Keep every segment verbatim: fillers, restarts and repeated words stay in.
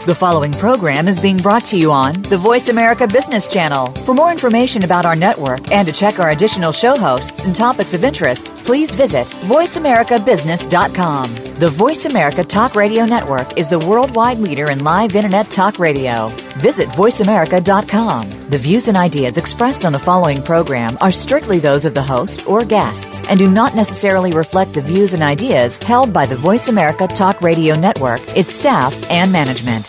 The following program is being brought to you on the Voice America Business Channel. For more information about our network and to check our additional show hosts and topics of interest, please visit voice america business dot com. The Voice America Talk Radio Network is the worldwide leader in live Internet talk radio. Visit voice america dot com. The views and ideas expressed on the following program are strictly those of the host or guests and do not necessarily reflect the views and ideas held by the Voice America Talk Radio Network, its staff, and management.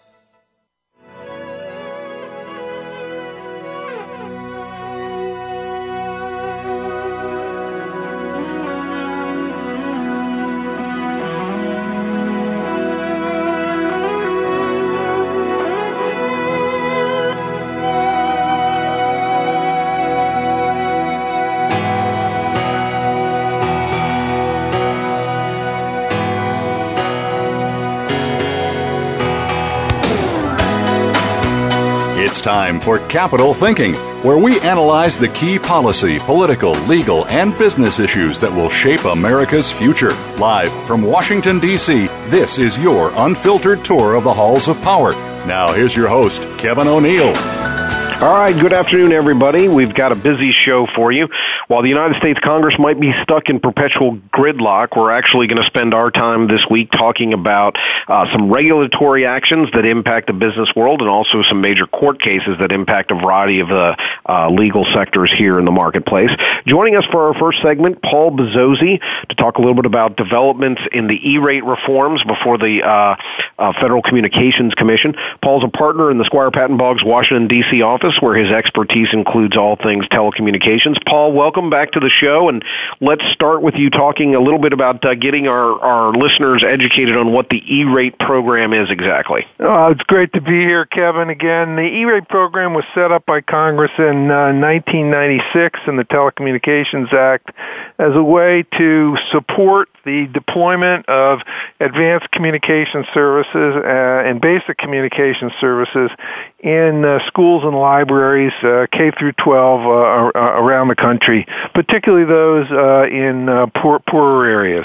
It's time for Capital Thinking, where we analyze the key policy, political, legal, and business issues that will shape America's future. Live from Washington, D C, this is your unfiltered tour of the halls of power. Now, here's your host, Kevin O'Neill. All right, good afternoon, everybody. We've got a busy show for you. While the United States Congress might be stuck in perpetual gridlock, we're actually going to spend our time this week talking about uh, some regulatory actions that impact the business world and also some major court cases that impact a variety of the uh, legal sectors here in the marketplace. Joining us for our first segment, Paul Bozzozzi, to talk a little bit about developments in the E-rate reforms before the uh, uh, Federal Communications Commission. Paul's a partner in the Squire Patton Boggs Washington, D C office, where his expertise includes all things telecommunications. Paul, welcome back to the show, and let's start with you talking a little bit about uh, getting our, our listeners educated on what the E-rate program is exactly. Oh, it's great to be here, Kevin, again. The E-rate program was set up by Congress in uh, nineteen ninety-six in the Telecommunications Act as a way to support the deployment of advanced communication services uh, and basic communication services in uh, schools and libraries, uh, K through twelve, uh, around the country, particularly those uh, in uh, poor, poorer areas.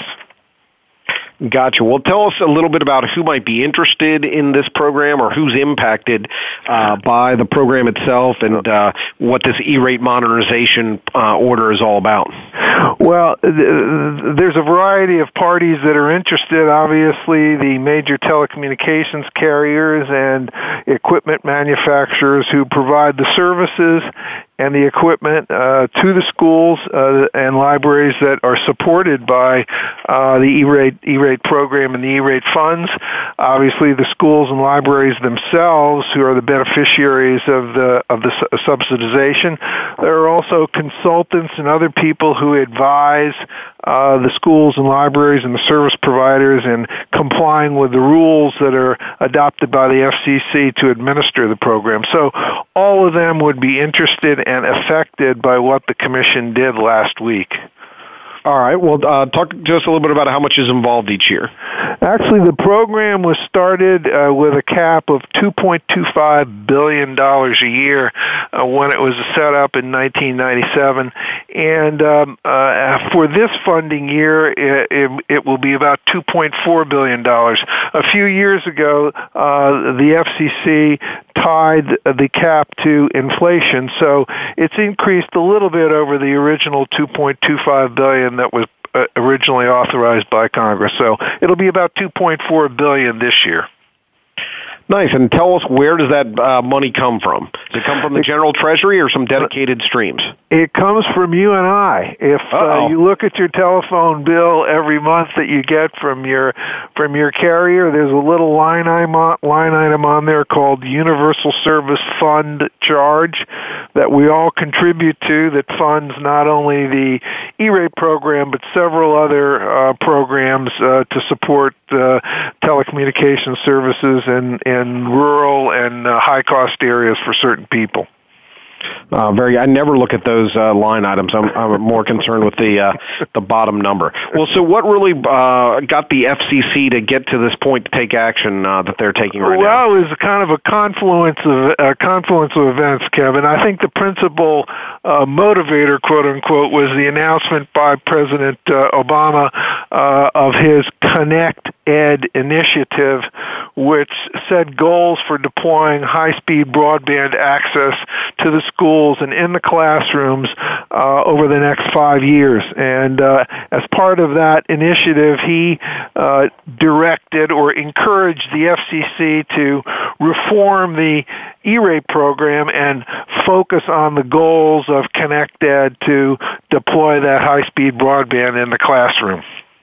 Gotcha. Well, tell us a little bit about who might be interested in this program or who's impacted uh, by the program itself and uh, what this E-rate modernization uh, order is all about. Well, th- there's a variety of parties that are interested. Obviously, the major telecommunications carriers and equipment manufacturers who provide the services and the equipment uh, to the schools uh, and libraries that are supported by uh, the E-rate E-rate program and the E-rate funds. Obviously, the schools and libraries themselves, who are the beneficiaries of the of the su- subsidization. There are also consultants and other people who advise uh, the schools and libraries and the service providers in complying with the rules that are adopted by the F C C to administer the program. So all of them would be interested and affected by what the Commission did last week. All right. Well, uh, talk to us a little bit about how much is involved each year. Actually, the program was started uh, with a cap of two point two five billion dollars a year uh, when it was set up in nineteen ninety-seven. And um, uh, for this funding year, it, it, it will be about two point four billion dollars. A few years ago, uh, the F C C tied the cap to inflation, so it's increased a little bit over the original two point two five billion dollars that was uh, originally authorized by Congress. So it'll be about two point four billion dollars this year. Nice. And tell us, where does that uh, money come from? Does it come from the General Treasury or some dedicated streams? It comes from you and I. If uh, you look at your telephone bill every month that you get from your from your carrier, there's a little line item on, line item on there called Universal Service Fund Charge that we all contribute to, that funds not only the E-rate program but several other uh, programs uh, to support uh, telecommunications services and, in rural and uh, high-cost areas for certain people. Uh, very. I never look at those uh, line items. I'm, I'm more concerned with the uh, the bottom number. Well, so what really uh, got the F C C to get to this point to take action uh, that they're taking right well, now? Well, it was kind of a confluence of a confluence of events, Kevin. I think the principal uh, motivator, quote unquote, was the announcement by President uh, Obama uh, of his Connect Ed initiative, which set goals for deploying high-speed broadband access to the schools and in the classrooms uh, over the next five years. And uh, as part of that initiative, he uh, directed or encouraged the F C C to reform the E-rate program and focus on the goals of ConnectEd to deploy that high-speed broadband in the classroom.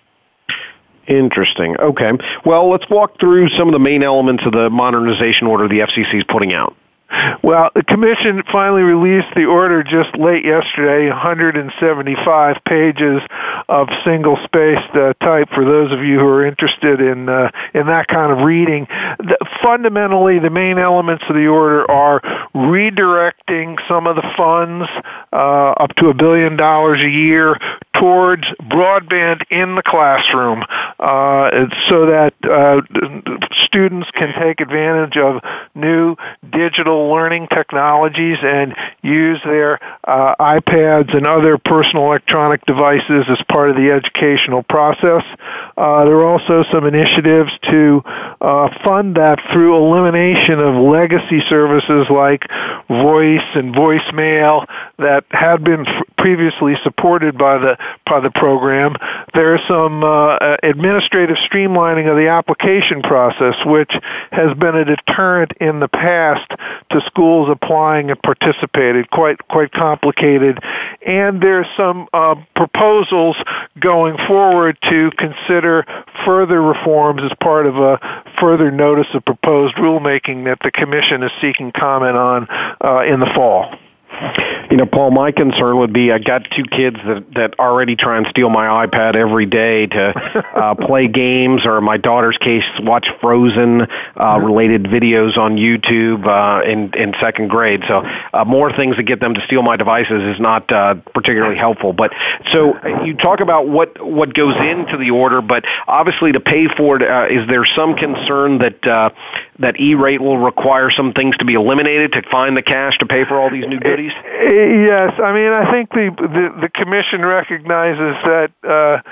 Interesting. Okay. Well, let's walk through some of the main elements of the modernization order the F C C is putting out. Well, the Commission finally released the order just late yesterday, one hundred seventy-five pages of single-spaced uh, type for those of you who are interested in uh, in that kind of reading. The, fundamentally, the main elements of the order are redirecting some of the funds, uh, up to a billion dollars a year, towards broadband in the classroom, uh, so that uh, students can take advantage of new digital learning technologies and use their uh, iPads and other personal electronic devices as part of the educational process. Uh, there are also some initiatives to uh, fund that through elimination of legacy services like voice and voicemail that had been f- previously supported by the by the program. There's some uh, administrative streamlining of the application process, which has been a deterrent in the past to schools applying and participating, quite quite complicated. And there's some uh, proposals going forward to consider further reforms as part of a further notice of proposed rulemaking that the Commission is seeking comment on uh, in the fall. You know, Paul, my concern would be I got two kids that, that already try and steal my iPad every day to uh, play games, or in my daughter's case, watch Frozen uh, related videos on YouTube uh, in, in second grade. So uh, more things to get them to steal my devices is not uh, particularly helpful. But so you talk about what, what goes into the order, but obviously to pay for it, uh, is there some concern that uh, that E-rate will require some things to be eliminated to find the cash to pay for all these new goodies? Yes, I mean, I think the the, the Commission recognizes that uh,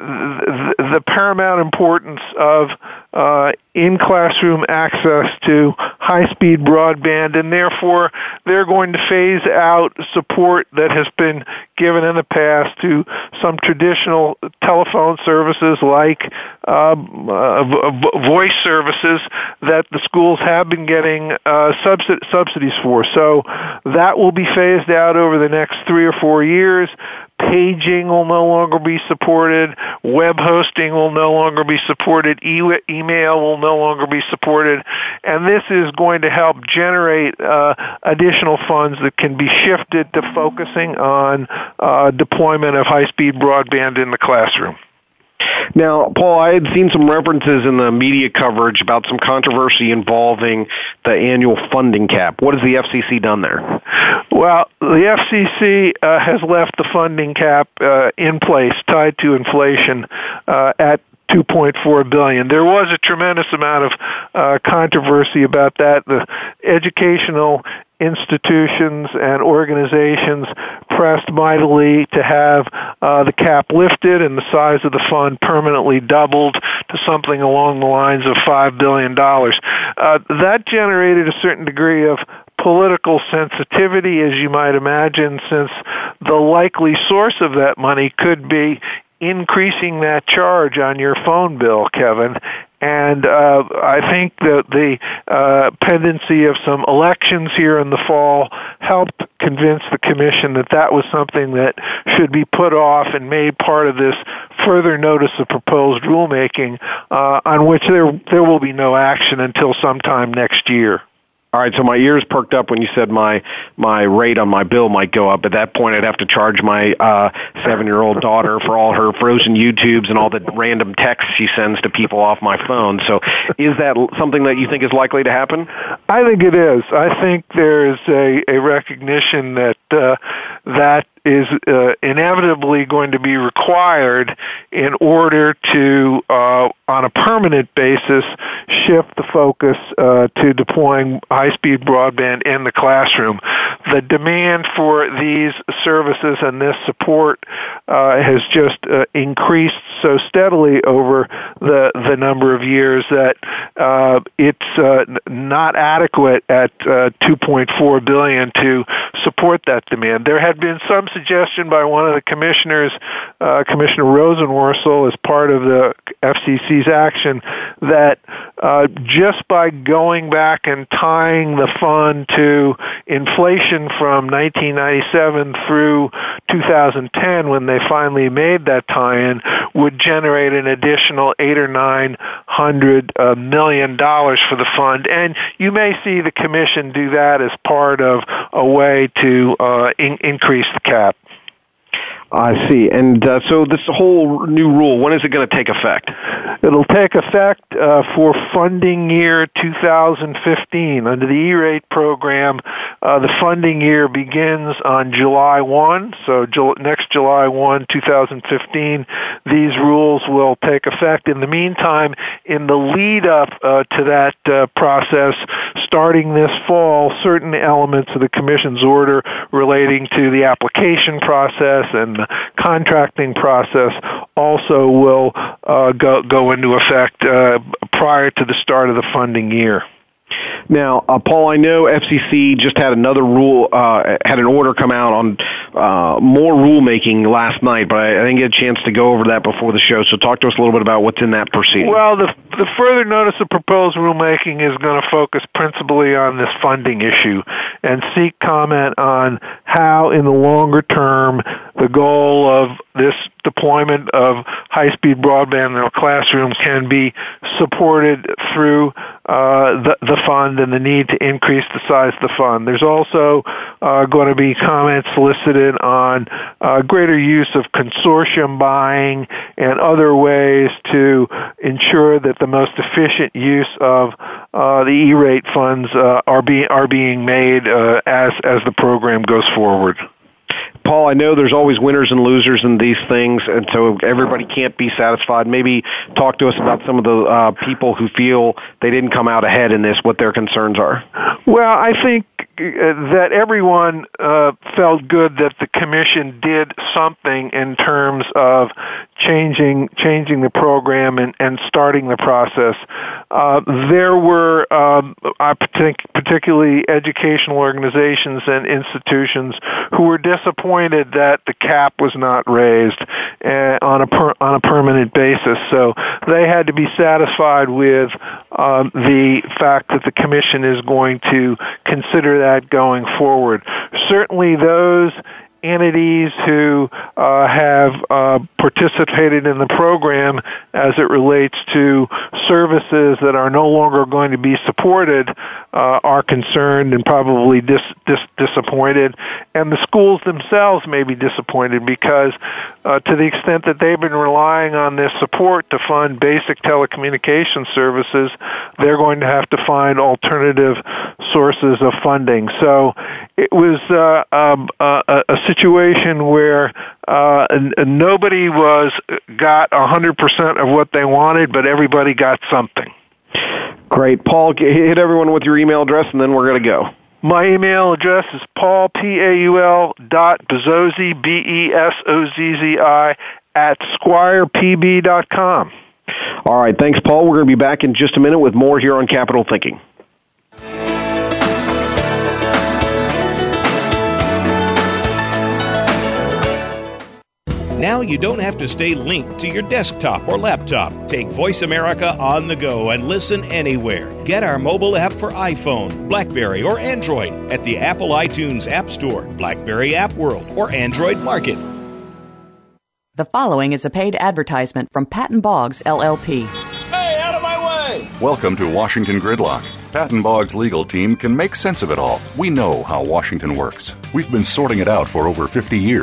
the, the paramount importance of uh, in-classroom access to high-speed broadband, and therefore they're going to phase out support that has been given in the past to some traditional telephone services like uh, uh, voice services that the schools have been getting uh, subsidi- subsidies for. So that will be phased out over the next three or four years. Paging will no longer be supported. Web hosting will no longer be supported. E- email will no longer be supported. And this is going to help generate uh, additional funds that can be shifted to focusing on uh, deployment of high-speed broadband in the classroom. Now, Paul, I had seen some references in the media coverage about some controversy involving the annual funding cap. What has the F C C done there? Well, the F C C uh, has left the funding cap uh, in place, tied to inflation, uh, at two point four billion dollars. There was a tremendous amount of uh, controversy about that. The educational institutions and organizations pressed mightily to have uh, the cap lifted and the size of the fund permanently doubled to something along the lines of five billion dollars. Uh, that generated a certain degree of political sensitivity, as you might imagine, since the likely source of that money could be increasing that charge on your phone bill, Kevin. And uh, I think that the uh, pendency of some elections here in the fall helped convince the Commission that that was something that should be put off and made part of this further notice of proposed rulemaking, uh, on which there there will be no action until sometime next year. All right, so my ears perked up when you said my my rate on my bill might go up. At that point, I'd have to charge my uh, seven-year-old daughter for all her Frozen YouTubes and all the random texts she sends to people off my phone. So is that something that you think is likely to happen? I think it is. I think there's a, a recognition that uh, that is uh, inevitably going to be required in order to, uh, on a permanent basis, shift the focus uh, to deploying high-speed broadband in the classroom. The demand for these services and this support uh, has just uh, increased so steadily over the the number of years that uh, it's uh, not adequate at uh, two point four billion dollars to support that demand. There had been some suggestion by one of the commissioners, uh, Commissioner Rosenworcel, as part of the F C C's action, that uh, just by going back and tying the fund to inflation from nineteen ninety-seven through two thousand ten, when they finally made that tie-in, would generate an additional eight or nine hundred uh, million dollars for the fund. And you may see the commission do that as part of a way to uh, in- increase the cap. I see. And uh, so this whole new rule, when is it going to take effect? It'll take effect uh, for funding year two thousand fifteen. Under the E-rate program, uh, the funding year begins on July first, so Ju- next July first, two thousand fifteen, these rules will take effect. In the meantime, in the lead-up uh, to that uh, process, starting this fall, certain elements of the Commission's order relating to the application process and the contracting process also will uh, go, go into effect uh, prior to the start of the funding year. Now, uh, Paul, I know F C C just had another rule, uh, had an order come out on uh, more rulemaking last night, but I, I didn't get a chance to go over that before the show. So talk to us a little bit about what's in that proceeding. Well, the, the further notice of proposed rulemaking is going to focus principally on this funding issue and seek comment on how, in the longer term, the goal of this deployment of high-speed broadband in the classroom can be supported through uh, the, the fund and the need to increase the size of the fund. There's also uh, going to be comments solicited on uh, greater use of consortium buying and other ways to ensure that the most efficient use of uh, the E-rate funds uh, are, be, are being made uh, as, as the program goes forward. Paul, I know there's always winners and losers in these things, and so everybody can't be satisfied. Maybe talk to us about some of the uh, people who feel they didn't come out ahead in this, what their concerns are. Well, I think that everyone uh, felt good that the Commission did something in terms of changing changing the program and, and starting the process. Uh, there were, um, I think, particularly educational organizations and institutions who were disappointed that the cap was not raised uh, on a per, on a permanent basis. So they had to be satisfied with um, the fact that the Commission is going to consider that going forward. Certainly those entities who uh, have uh, participated in the program as it relates to services that are no longer going to be supported uh, are concerned and probably dis- dis- disappointed. And the schools themselves may be disappointed because uh, to the extent that they've been relying on this support to fund basic telecommunications services, they're going to have to find alternative sources of funding. So it was uh, um, a, a situation where uh, n- nobody was got one hundred percent of what they wanted, but everybody got something. Great. Paul, hit everyone with your email address, and then we're going to go. My email address is paul, P A U L, dot Besozzi, B E S O Z Z I, at squire p b dot com. All right. Thanks, Paul. We're going to be back in just a minute with more here on Capital Thinking. Now you don't have to stay linked to your desktop or laptop. Take Voice America on the go and listen anywhere. Get our mobile app for iPhone, BlackBerry, or Android at the Apple iTunes App Store, BlackBerry App World, or Android Market. The following is a paid advertisement from Patton Boggs, L L P. Hey, out of my way! Welcome to Washington Gridlock. Patton Boggs' legal team can make sense of it all. We know how Washington works. We've been sorting it out for over fifty years.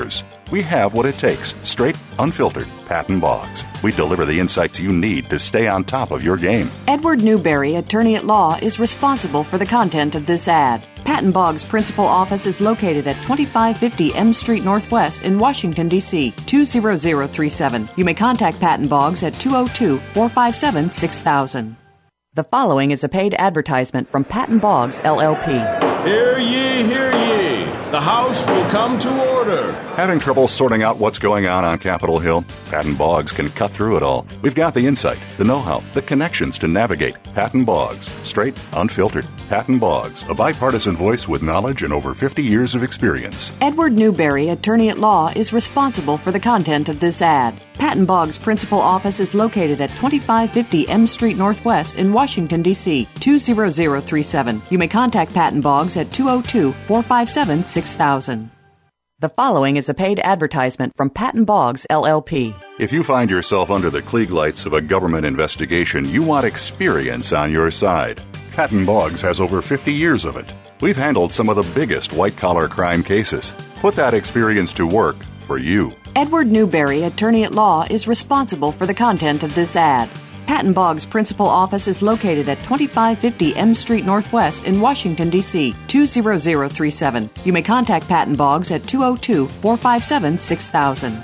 We have what it takes. Straight, unfiltered, Patton Boggs. We deliver the insights you need to stay on top of your game. Edward Newberry, attorney at law, is responsible for the content of this ad. Patton Boggs' principal office is located at twenty-five fifty M Street Northwest in Washington, D C two zero zero three seven. You may contact Patton Boggs at two oh two, four five seven, six thousand. The following is a paid advertisement from Patton Boggs, L L P. Hear ye, hear ye. The House will come to order. Having trouble sorting out what's going on on Capitol Hill? Patton Boggs can cut through it all. We've got the insight, the know-how, the connections to navigate. Patton Boggs. Straight, unfiltered. Patton Boggs, a bipartisan voice with knowledge and over fifty years of experience. Edward Newberry, attorney at law, is responsible for the content of this ad. Patton Boggs' principal office is located at twenty-five fifty M Street Northwest in Washington, D C two zero zero three seven. You may contact Patton Boggs at two oh two, four five seven, six thousand. The following is a paid advertisement from Patton Boggs, L L P. If you find yourself under the Klieg lights of a government investigation, you want experience on your side. Patton Boggs has over fifty years of it. We've handled some of the biggest white-collar crime cases. Put that experience to work for you. Edward Newberry, attorney at law, is responsible for the content of this ad. Patton Boggs' principal office is located at twenty-five fifty M Street Northwest in Washington, D C two zero zero three seven. You may contact Patton Boggs at two oh two, four five seven, six thousand.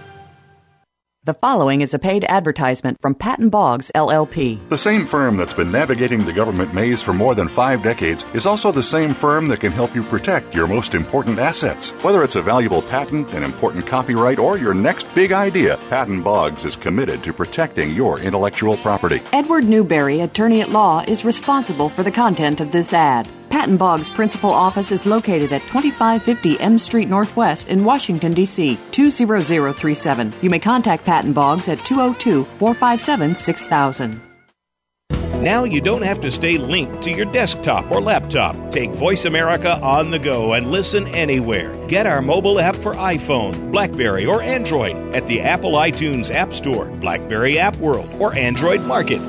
The following is a paid advertisement from Patton Boggs, L L P. The same firm that's been navigating the government maze for more than five decades is also the same firm that can help you protect your most important assets. Whether it's a valuable patent, an important copyright, or your next big idea, Patton Boggs is committed to protecting your intellectual property. Edward Newberry, attorney at law, is responsible for the content of this ad. Patton Boggs' principal office is located at twenty-five fifty M Street Northwest in Washington, D C two zero zero three seven. You may contact Patton Boggs at two oh two, four five seven, six thousand. Now you don't have to stay linked to your desktop or laptop. Take Voice America on the go and listen anywhere. Get our mobile app for iPhone, BlackBerry, or Android at the Apple iTunes App Store, BlackBerry App World, or Android Market.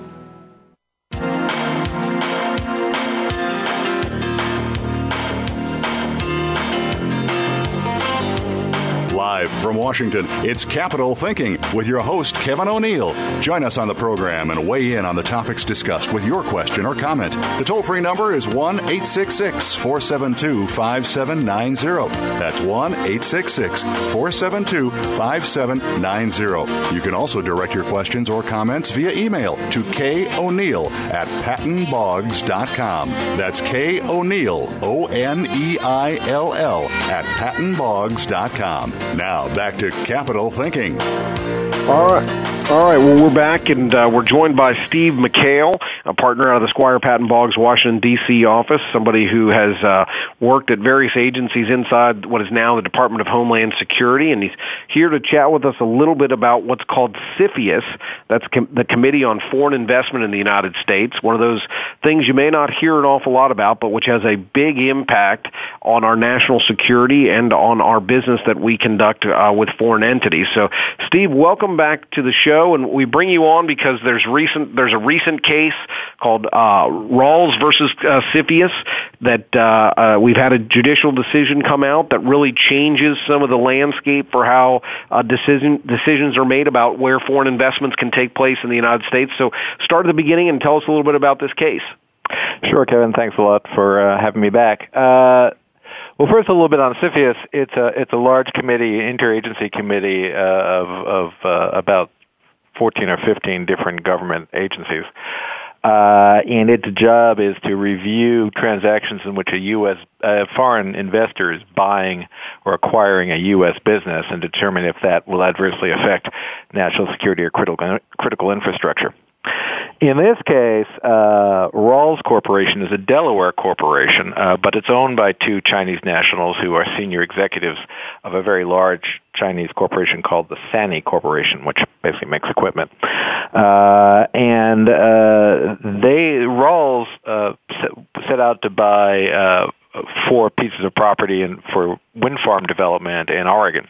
Live from Washington, it's Capital Thinking with your host, Kevin O'Neill. Join us on the program and weigh in on the topics discussed with your question or comment. The toll-free number is one eight six six, four seven two, five seven nine zero. That's one eight six six, four seven two, five seven nine zero. You can also direct your questions or comments via email to koneil at patton boggs dot com. That's K. O'Neill, O N E I L L, at patton boggs dot com. Now, back to Capital Thinking. All right. All right, well, we're back, and uh, we're joined by Steve McHale, a partner out of the Squire Patton Boggs Washington, D C office, somebody who has uh, worked at various agencies inside what is now the Department of Homeland Security, and he's here to chat with us a little bit about what's called CFIUS. That's com- the Committee on Foreign Investment in the United States, one of those things you may not hear an awful lot about, but which has a big impact on our national security and on our business that we conduct uh, with foreign entities. So, Steve, welcome back to the show. And we bring you on because there's recent there's a recent case called uh, Rawls versus uh, CFIUS that uh, uh, we've had a judicial decision come out that really changes some of the landscape for how uh, decision decisions are made about where foreign investments can take place in the United States. So start at the beginning and tell us a little bit about this case. Sure, Kevin. Thanks a lot for uh, having me back. Uh, Well, first, a little bit on CFIUS. It's a it's a large committee, interagency committee uh, of of uh, about fourteen or fifteen different government agencies, uh, and its job is to review transactions in which a U S uh, foreign investor is buying or acquiring a U S business and determine if that will adversely affect national security or critical critical infrastructure. In this case, uh, Rawls Corporation is a Delaware corporation, uh, but it's owned by two Chinese nationals who are senior executives of a very large Chinese corporation called the Sany Corporation, which basically makes equipment. Uh, and uh, they, Rawls, uh, set out to buy uh, four pieces of property in, for wind farm development in Oregon.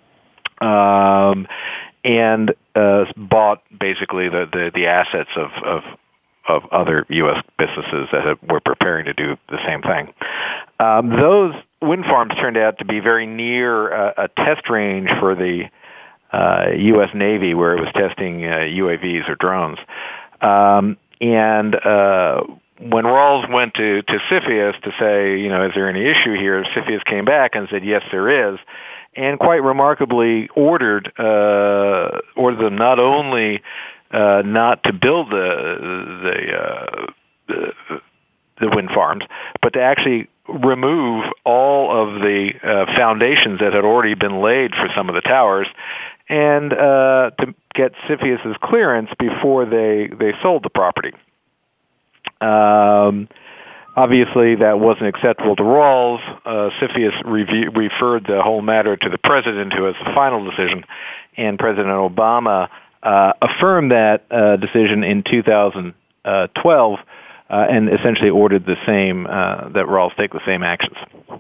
Um, and uh, bought basically the, the, the assets of, of of other U S businesses that have, were preparing to do the same thing. Um, those wind farms turned out to be very near a, a test range for the uh, U S Navy, where it was testing uh, U A Vs or drones. Um, and uh, when Rawls went to, to CFIUS to say, you know, is there any issue here, CFIUS came back and said, yes, there is, and quite remarkably ordered uh, ordered them not only uh, not to build the the, uh, the the wind farms, but to actually remove all of the uh, foundations that had already been laid for some of the towers, and uh, to get CFIUS's clearance before they, they sold the property. Um, obviously, that wasn't acceptable to Rawls. Uh, CFIUS review, referred the whole matter to the president, who has the final decision, and President Obama uh, affirmed that uh, decision in two thousand twelve, uh, and essentially ordered the same, uh, that Rawls take the same actions.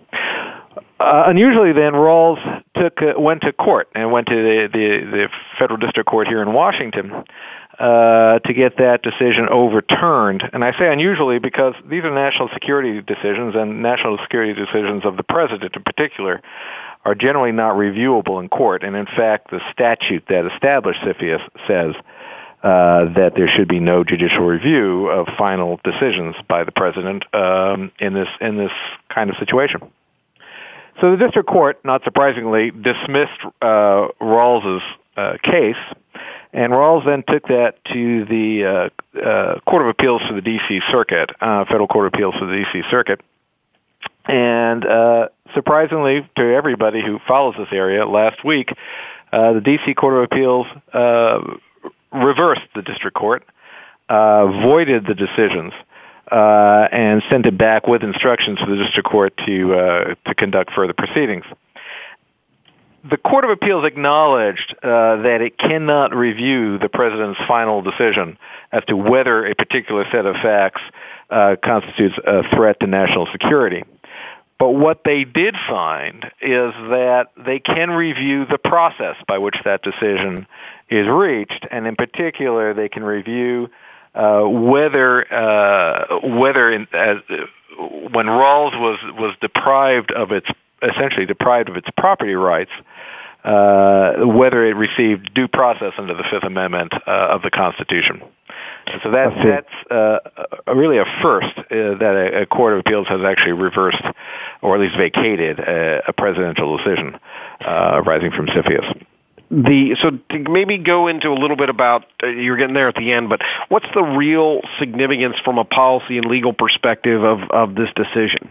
Uh, unusually, then, Rawls took uh, went to court and went to the, the, the federal district court here in Washington uh, to get that decision overturned. And I say unusually because these are national security decisions, and national security decisions of the president in particular are generally not reviewable in court. And in fact, the statute that established CFIUS says uh, that there should be no judicial review of final decisions by the president um, in this in this kind of situation. So the district court, not surprisingly, dismissed uh, Rawls's uh, case, and Rawls then took that to the uh, uh, Court of Appeals for the D C Circuit, uh, Federal Court of Appeals for the D C Circuit. And uh, surprisingly to everybody who follows this area, last week, uh, the D C Court of Appeals uh, reversed the district court, uh, voided the decisions, Uh, and sent it back with instructions to the district court to uh, to conduct further proceedings. The Court of Appeals acknowledged uh, that it cannot review the president's final decision as to whether a particular set of facts uh, constitutes a threat to national security. But what they did find is that they can review the process by which that decision is reached, and in particular, they can review Uh, whether uh, whether in, as, when Rawls was was deprived of its essentially deprived of its property rights, uh, whether it received due process under the Fifth Amendment uh, of the Constitution. And so that's that's uh, really a first uh, that a, a court of appeals has actually reversed, or at least vacated, a, a presidential decision uh, arising from CFIUS. The, so to maybe go into a little bit about, uh, you're getting there at the end, but what's the real significance from a policy and legal perspective of, of this decision?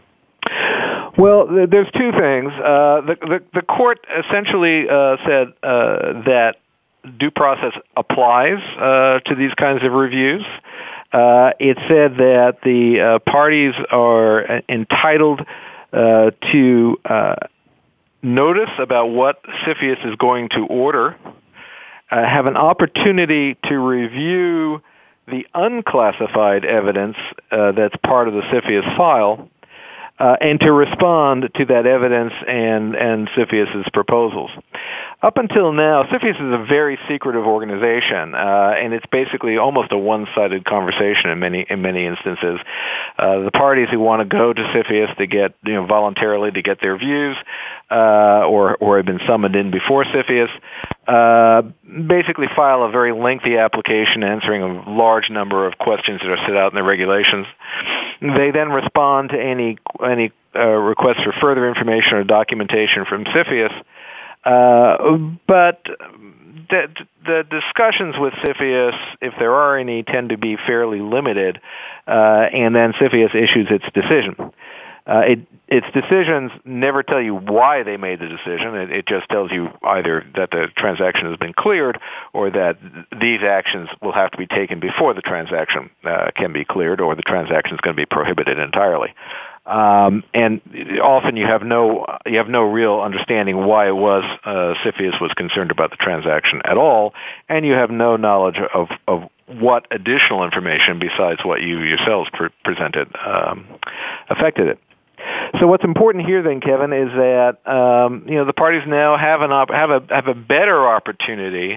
Well, there's two things. Uh, the, the, the court essentially uh, said uh, that due process applies uh, to these kinds of reviews. Uh, it said that the uh, parties are entitled uh, to uh, notice about what CFIUS is going to order, uh, have an opportunity to review the unclassified evidence uh, that's part of the CFIUS file, uh, and to respond to that evidence and, and CFIUS's proposals. Up until now, CFIUS is a very secretive organization, uh, and it's basically almost a one-sided conversation in many in many instances. Uh, the parties who want to go to CFIUS to get, you know, voluntarily to get their views, uh, or or have been summoned in before CFIUS, uh, basically file a very lengthy application answering a large number of questions that are set out in the regulations. They then respond to any any uh, requests for further information or documentation from CFIUS. Uh, but the, the discussions with CFIUS, if there are any, tend to be fairly limited, uh, and then CFIUS issues its decision. Uh, it, its decisions never tell you why they made the decision. It, it just tells you either that the transaction has been cleared or that these actions will have to be taken before the transaction uh, can be cleared, or the transaction is going to be prohibited entirely. Um, and often you have no you have no real understanding why it was uh, CFIUS was concerned about the transaction at all, and you have no knowledge of, of what additional information besides what you yourselves pre- presented um, affected it. So what's important here, then, Kevin, is that um, you know the parties now have an op- have a have a better opportunity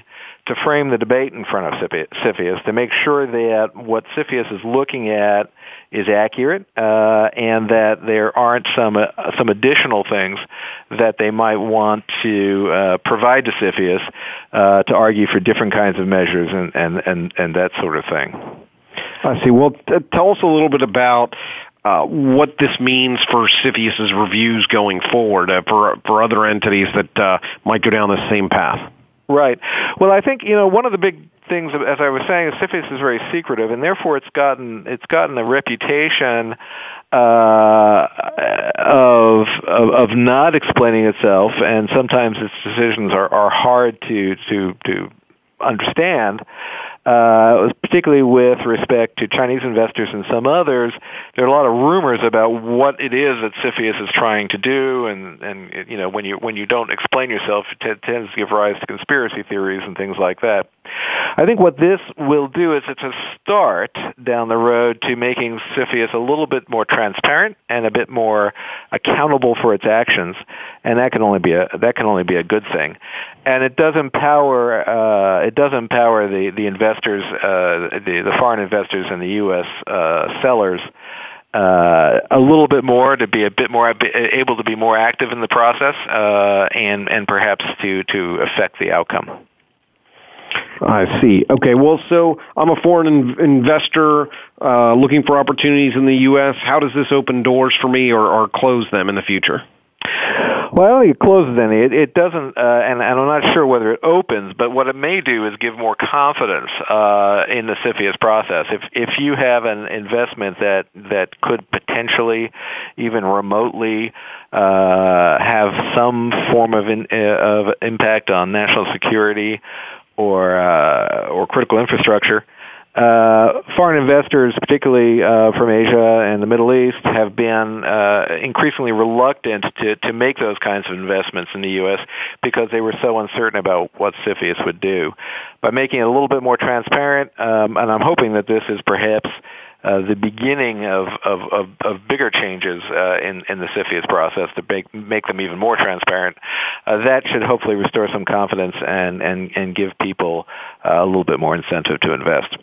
to frame the debate in front of CFIUS, to make sure that what CFIUS is looking at is accurate, uh, and that there aren't some uh, some additional things that they might want to uh, provide to CFIUS uh, to argue for different kinds of measures and, and, and, and that sort of thing. I see. Well, t- tell us a little bit about uh, what this means for CFIUS's reviews going forward uh, for for other entities that uh, might go down the same path. Right. Well, I think, you know, one of the big things, as I was saying, is CFIUS is very secretive, and therefore it's gotten it's gotten a reputation uh, of, of of not explaining itself, and sometimes its decisions are, are hard to to to understand. Uh, particularly with respect to Chinese investors and some others, there are a lot of rumors about what it is that CFIUS is trying to do, and, and you know, when you when you don't explain yourself, it t- tends to give rise to conspiracy theories and things like that. I think what this will do is it's a start down the road to making CFIUS a little bit more transparent and a bit more accountable for its actions, and that can only be a that can only be a good thing. And it does empower uh, it does empower the the investors, uh, the the foreign investors and the U S uh, sellers uh, a little bit more, to be a bit more able to be more active in the process, uh, and and perhaps to to affect the outcome. I see. Okay, well, so I'm a foreign in- investor uh, looking for opportunities in the U S. How does this open doors for me, or, or close them in the future? Well, I don't think it closes any. It, it doesn't, uh, and, and I'm not sure whether it opens, but what it may do is give more confidence uh, in the CFIUS process. If if you have an investment that, that could potentially, even remotely, uh, have some form of in, uh, of impact on national security or uh, or critical infrastructure, Uh, foreign investors, particularly uh, from Asia and the Middle East, have been uh, increasingly reluctant to, to make those kinds of investments in the U S because they were so uncertain about what CFIUS would do. By making it a little bit more transparent, um, and I'm hoping that this is perhaps uh, the beginning of, of, of, of bigger changes uh, in, in the CFIUS process to make, make them even more transparent, uh, that should hopefully restore some confidence and, and, and give people uh, a little bit more incentive to invest.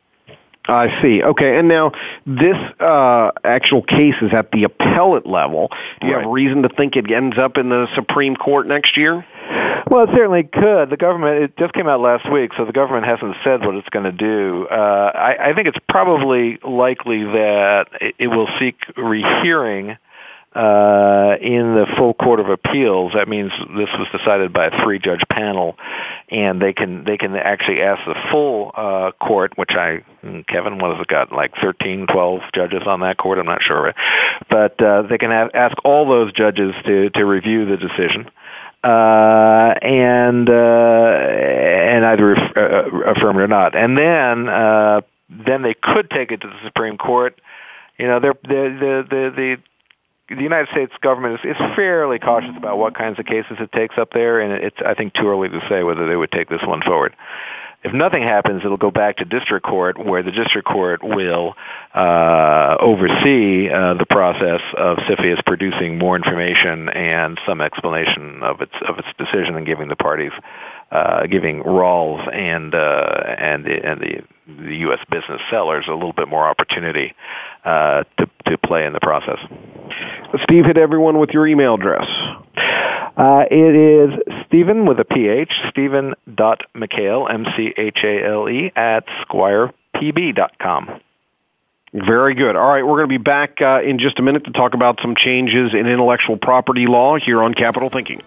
I see. Okay, and now this uh, actual case is at the appellate level. Do you right. have reason to think it ends up in the Supreme Court next year? Well, it certainly could. The government, it just came out last week, so the government hasn't said what it's going to do. Uh, I, I think it's probably likely that it, it will seek rehearing Uh, in the full Court of Appeals. That means this was decided by a three-judge panel, and they can they can actually ask the full uh, court, which I, Kevin, what has it got, like thirteen, twelve judges on that court? I'm not sure. But uh, they can have, ask all those judges to, to review the decision. Uh, and uh, and either uh, affirm it or not. And then uh, then they could take it to the Supreme Court. You know, they're, they're, the the the The United States government is, is fairly cautious about what kinds of cases it takes up there, and it's, I think, too early to say whether they would take this one forward. If nothing happens, it'll go back to district court, where the district court will uh, oversee uh, the process of CFIUS producing more information and some explanation of its of its decision, and giving the parties, uh, giving Rawls and uh, and the, and the the U S business sellers a little bit more opportunity uh, to to play in the process. Steve, hit everyone with your email address. Uh, it is Stephen with a P H, Stephen dot McHale, M C H A L E, at squire p b dot com. Very good. All right, we're going to be back uh, in just a minute to talk about some changes in intellectual property law here on Capital Thinking.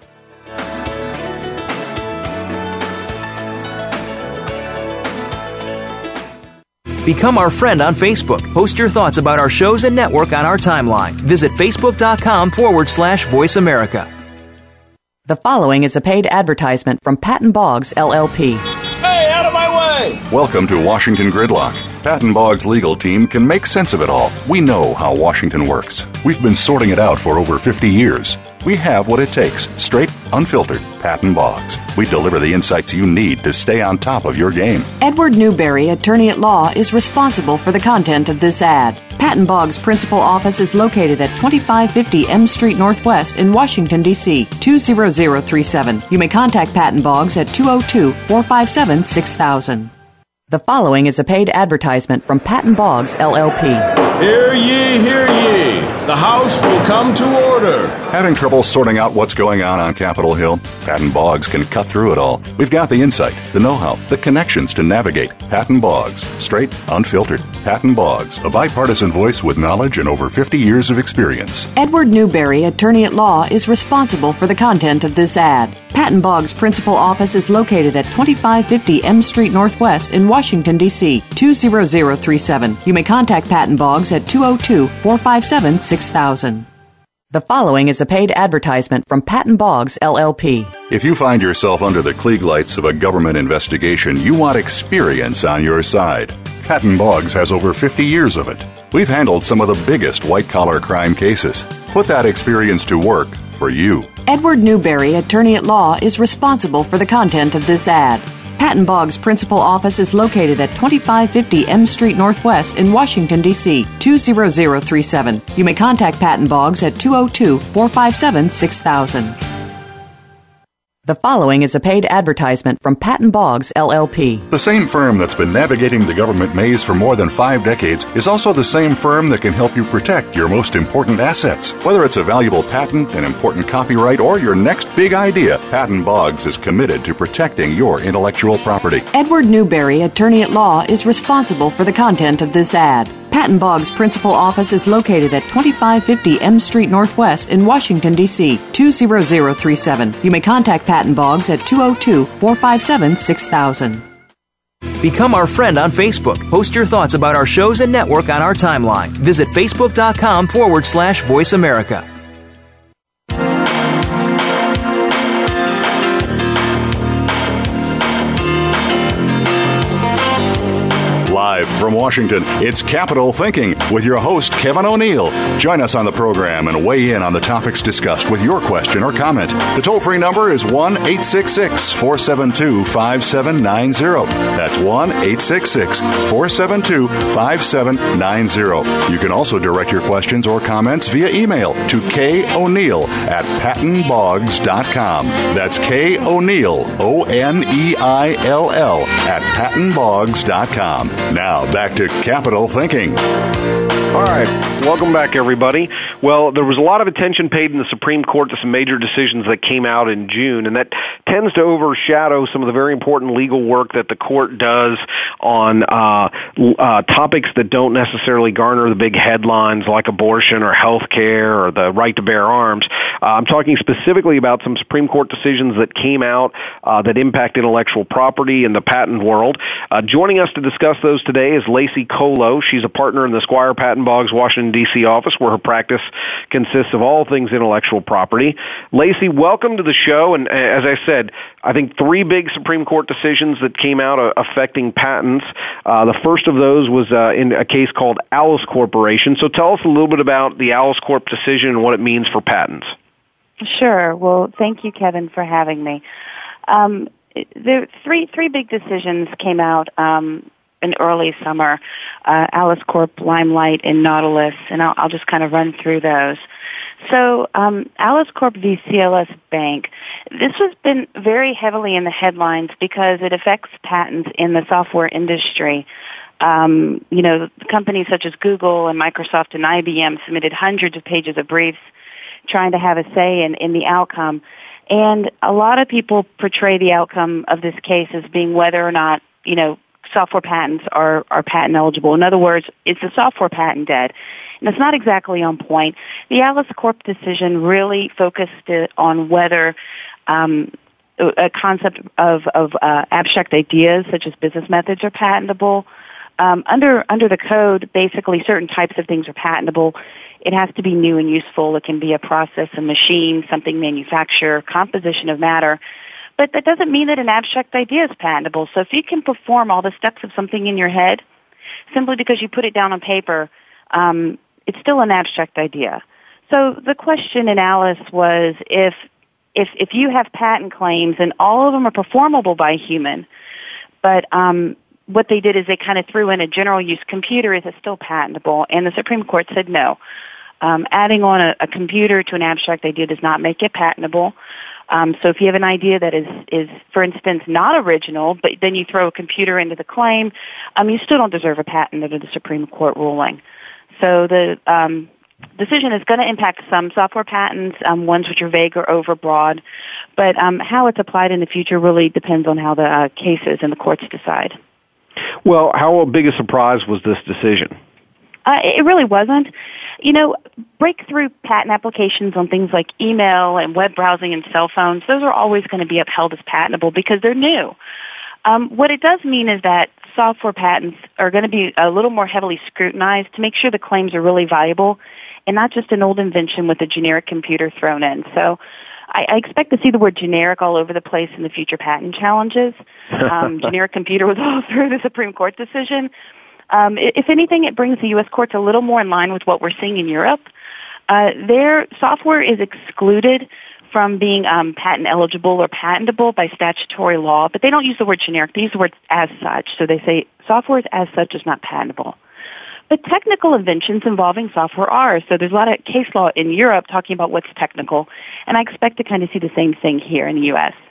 Become our friend on Facebook. Post your thoughts about our shows and network on our timeline. Visit facebook.com forward slash Voice America. The following is a paid advertisement from Patton Boggs, L L P. Hey, out of my way! Welcome to Washington Gridlock. Patton Boggs' legal team can make sense of it all. We know how Washington works. We've been sorting it out for over fifty years. We have what it takes. Straight, unfiltered, Patton Boggs. We deliver the insights you need to stay on top of your game. Edward Newberry, attorney at law, is responsible for the content of this ad. Patton Boggs' principal office is located at twenty-five fifty M Street Northwest in Washington, D C two zero zero three seven. You may contact Patton Boggs at two oh two, four five seven, six thousand. The following is a paid advertisement from Patton Boggs, L L P. Hear ye, hear ye. The House will come to order. Having trouble sorting out what's going on on Capitol Hill? Patton Boggs can cut through it all. We've got the insight, the know-how, the connections to navigate. Patton Boggs. Straight, unfiltered. Patton Boggs, a bipartisan voice with knowledge and over fifty years of experience. Edward Newberry, attorney at law, is responsible for the content of this ad. Patton Boggs' principal office is located at twenty-five fifty M Street Northwest in Washington, D C two zero zero three seven. You may contact Patton Boggs at two oh two, four five seven, six thousand. The following is a paid advertisement from Patton Boggs, L L P. If you find yourself under the Klieg lights of a government investigation, you want experience on your side. Patton Boggs has over fifty years of it. We've handled some of the biggest white-collar crime cases. Put that experience to work for you. Edward Newberry, attorney at law, is responsible for the content of this ad. Patton Boggs' principal office is located at twenty-five fifty M Street Northwest in Washington, D C two zero zero three seven. You may contact Patton Boggs at two oh two, four five seven, six thousand. The following is a paid advertisement from Patton Boggs, L L P. The same firm that's been navigating the government maze for more than five decades is also the same firm that can help you protect your most important assets. Whether it's a valuable patent, an important copyright, or your next big idea, Patton Boggs is committed to protecting your intellectual property. Edward Newberry, attorney at law, is responsible for the content of this ad. Patton Boggs' principal office is located at twenty-five fifty M Street Northwest in Washington, D C two zero zero three seven. You may contact Patton Boggs at two oh two, four five seven, six thousand. Become our friend on Facebook. Post your thoughts about our shows and network on our timeline. Visit facebook.com forward slash Voice America. Live from Washington, it's Capitol Thinking with your host, Kevin O'Neill. Join us on the program and weigh in on the topics discussed with your question or comment. The toll-free number is one eight six six, four seven two, five seven nine zero. That's one eight six six, four seven two, five seven nine zero. You can also direct your questions or comments via email to koneil at patton boggs dot com. That's K. O'Neill, O N E I L L, at patton boggs dot com. Now, back to Capitol Thinking. All right. Welcome back, everybody. Well, there was a lot of attention paid in the Supreme Court to some major decisions that came out in June, and that tends to overshadow some of the very important legal work that the court does on uh, uh, topics that don't necessarily garner the big headlines like abortion or health care or the right to bear arms. Uh, I'm talking specifically about some Supreme Court decisions that came out uh, that impact intellectual property in the patent world. Uh, joining us to discuss those today is Lacey Colo. She's a partner in the Squire Patton Boggs Washington, D C office, where her practice consists of all things intellectual property. Lacey, welcome to the show. And as I said, I think three big Supreme Court decisions that came out uh, affecting patents. Uh, the first of those was uh, in a case called Alice Corporation. So tell us a little bit about the Alice Corp decision and what it means for patents. Sure. Well, thank you, Kevin, for having me. Um, there three three big decisions came out um, in early summer, uh, Alice Corp, Limelight, and Nautilus, and I'll, I'll just kind of run through those. So um, Alice Corp v. C L S Bank, this has been very heavily in the headlines because it affects patents in the software industry. Um, you know, companies such as Google and Microsoft and I B M submitted hundreds of pages of briefs trying to have a say in, in the outcome. And a lot of people portray the outcome of this case as being whether or not, you know, software patents are, are patent eligible. In other words, is the software patent dead? And it's not exactly on point. The Alice Corp decision really focused on whether um, a concept of, of uh, abstract ideas, such as business methods, are patentable. Um, under under the code, basically, certain types of things are patentable. It has to be new and useful. It can be a process, a machine, something manufactured, composition of matter. But that doesn't mean that an abstract idea is patentable. So if you can perform all the steps of something in your head, simply because you put it down on paper, um, it's still an abstract idea. So the question in Alice was if if if you have patent claims and all of them are performable by a human, but um, what they did is they kind of threw in a general use computer. Is it still patentable? And the Supreme Court said no. Um, adding on a, a computer to an abstract idea does not make it patentable. Um, so if you have an idea that is, is, for instance, not original, but then you throw a computer into the claim, um, you still don't deserve a patent under the Supreme Court ruling. So the um, decision is going to impact some software patents, um, ones which are vague or overbroad, but um, how it's applied in the future really depends on how the uh, cases and the courts decide. Well, how big a surprise was this decision? Uh, it really wasn't. You know, breakthrough patent applications on things like email and web browsing and cell phones, those are always going to be upheld as patentable because they're new. Um, what it does mean is that software patents are going to be a little more heavily scrutinized to make sure the claims are really valuable and not just an old invention with a generic computer thrown in. So I, I expect to see the word generic all over the place in the future patent challenges. Um, generic computer was all through the Supreme Court decision. Um, if anything, it brings the U S courts a little more in line with what we're seeing in Europe. Uh, their software is excluded from being um, patent eligible or patentable by statutory law, but they don't use the word generic. They use the word as such. So they say software is as such is not patentable. But technical inventions involving software are. So there's a lot of case law in Europe talking about what's technical, and I expect to kind of see the same thing here in the U S.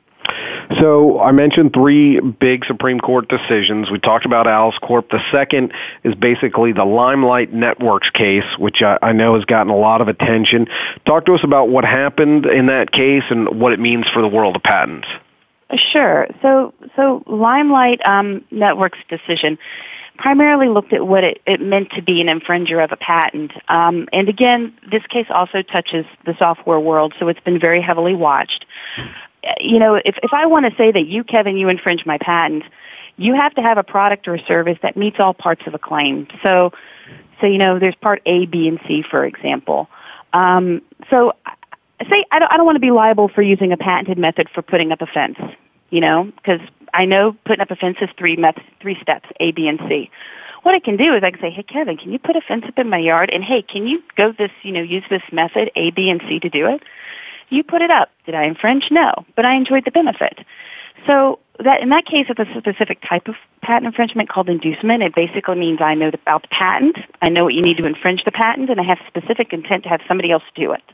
So I mentioned three big Supreme Court decisions. We talked about Alice Corp. The second is basically the Limelight Networks case, which I, I know has gotten a lot of attention. Talk to us about what happened in that case and what it means for the world of patents. Sure. So, so Limelight um, Networks decision primarily looked at what it, it meant to be an infringer of a patent. Um, and again, this case also touches the software world, so it's been very heavily watched. You know, if, if I want to say that you, Kevin, you infringe my patent, you have to have a product or a service that meets all parts of a claim. So, so you know, there's part A, B, and C, for example. Um, so, say I don't, I don't want to be liable for using a patented method for putting up a fence, you know, because I know putting up a fence is three methods, three steps, A, B, and C. What I can do is I can say, hey, Kevin, can you put a fence up in my yard? And hey, can you go this, you know, use this method, A, B, and C, to do it? You put it up. Did I infringe? No, but I enjoyed the benefit. So that in that case, it's a specific type of patent infringement called inducement. It basically means I know about the patent, I know what you need to infringe the patent, and I have specific intent to have somebody else do it.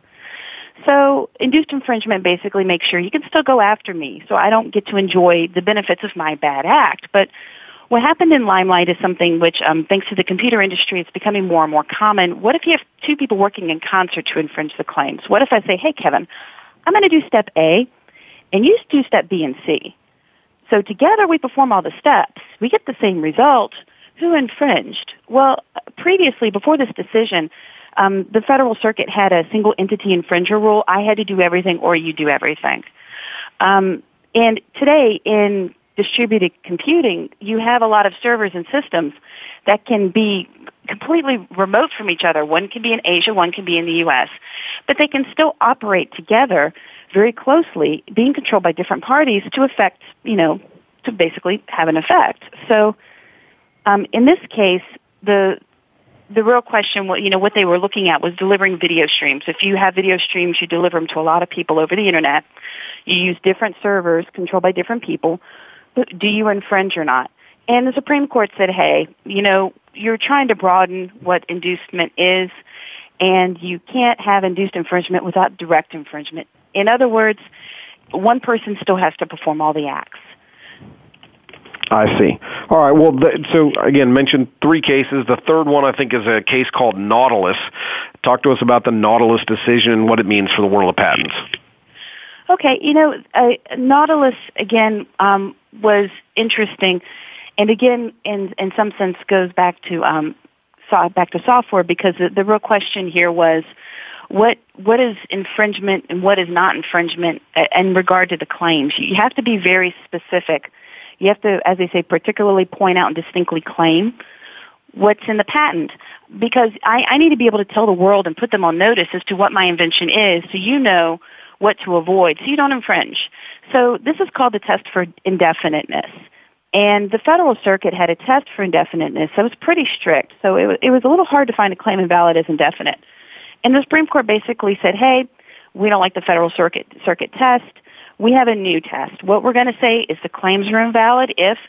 So induced infringement basically makes sure you can still go after me, so I don't get to enjoy the benefits of my bad act. But what happened in Limelight is something which, um, thanks to the computer industry, it's becoming more and more common. What if you have two people working in concert to infringe the claims? What if I say, hey, Kevin, I'm going to do step A, and you do step B and C. So together we perform all the steps. We get the same result. Who infringed? Well, previously, before this decision, um, the Federal Circuit had a single entity infringer rule. I had to do everything or you do everything. Um, and today in distributed computing, you have a lot of servers and systems that can be completely remote from each other. One can be in Asia, one can be in the U S, but they can still operate together very closely, being controlled by different parties to affect, you know, to basically have an effect. So, um, in this case, the the real question, you know, what they were looking at was delivering video streams. If you have video streams, you deliver them to a lot of people over the internet. You use different servers controlled by different people. Do you infringe or not? And the Supreme Court said, hey, you know, you're trying to broaden what inducement is, and you can't have induced infringement without direct infringement. In other words, one person still has to perform all the acts. I see. All right. Well, th- so again, mentioned three cases. The third one, I think, is a case called Nautilus. Talk to us about the Nautilus decision and what it means for the world of patents. Okay. You know, uh, Nautilus, again, um, was interesting. And again, in, in some sense, goes back to um, so back to software, because the, the real question here was what what is infringement and what is not infringement in regard to the claims. You have to be very specific. You have to, as they say, particularly point out and distinctly claim what's in the patent, because I, I need to be able to tell the world and put them on notice as to what my invention is, so you know what to avoid, so you don't infringe. So this is called the test for indefiniteness. And the Federal Circuit had a test for indefiniteness that was pretty strict, so it was, it was a little hard to find a claim invalid as indefinite. And the Supreme Court basically said, hey, we don't like the Federal Circuit, Circuit test. We have a new test. What we're going to say is the claims are invalid if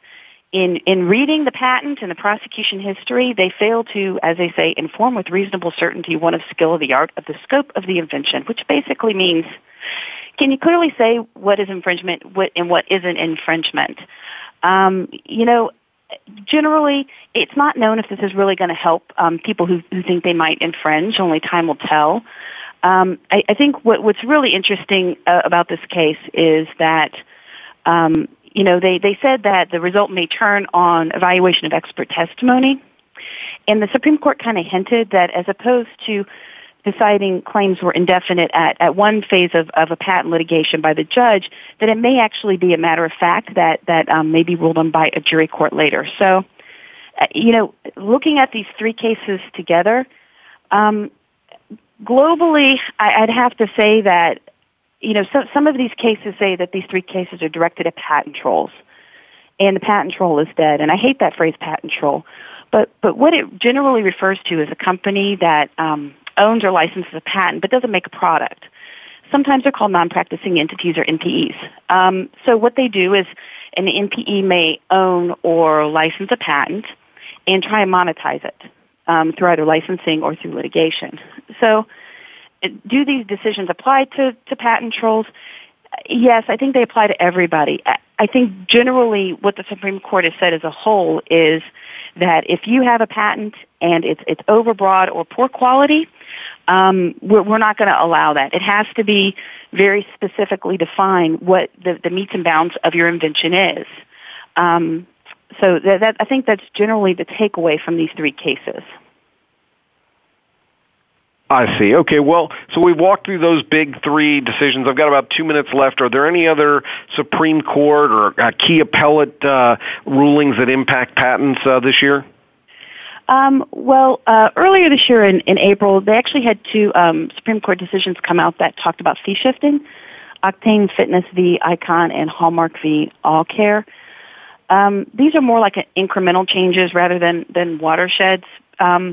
in, in reading the patent and the prosecution history, they fail to, as they say, inform with reasonable certainty one of skill of the art of the scope of the invention, which basically means, can you clearly say what is infringement what, and what isn't infringement? Um, you know, generally, it's not known if this is really going to help um, people who, who think they might infringe. Only time will tell. Um, I, I think what, what's really interesting uh, about this case is that, um, you know, they, they said that the result may turn on evaluation of expert testimony. And the Supreme Court kind of hinted that as opposed to deciding claims were indefinite at, at one phase of, of a patent litigation by the judge, that it may actually be a matter of fact that, that um, may be ruled on by a jury court later. So, uh, you know, looking at these three cases together, um, globally, I, I'd have to say that, you know, so, some of these cases say that these three cases are directed at patent trolls, and the patent troll is dead. And I hate that phrase, patent troll. But, but what it generally refers to is a company that um, owns or licenses a patent but doesn't make a product. Sometimes they're called non-practicing entities or N P Es. Um, so what they do is an N P E may own or license a patent and try and monetize it um, through either licensing or through litigation. So do these decisions apply to, to patent trolls? Yes, I think they apply to everybody. I think generally what the Supreme Court has said as a whole is that if you have a patent and it's it's overbroad or poor quality, um, we're, we're not going to allow that. It has to be very specifically defined what the, the metes and bounds of your invention is. Um, so that, that I think that's generally the takeaway from these three cases. I see. Okay, well, so we've walked through those big three decisions. I've got about two minutes left. Are there any other Supreme Court or uh, key appellate uh, rulings that impact patents uh, this year? Um, well, uh, earlier this year in, in April, they actually had two um, Supreme Court decisions come out that talked about fee shifting, Octane Fitness v. Icon and Hallmark v. Allcare. Um, these are more like an incremental changes rather than, than watersheds. Um,